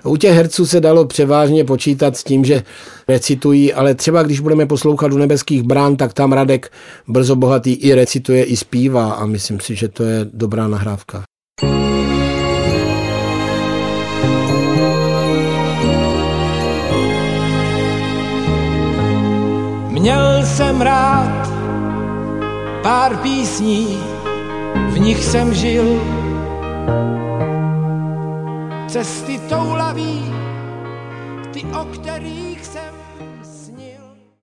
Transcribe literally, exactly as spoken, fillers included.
U těch herců se dalo převážně počítat s tím, že recitují, ale třeba když budeme poslouchat U nebeských brán, tak tam Radek Brzobohatý i recituje, i zpívá a myslím si, že to je dobrá nahrávka. Měl jsem rád pár písní, v nich jsem žil. Cesty toulaví, ty, o kterých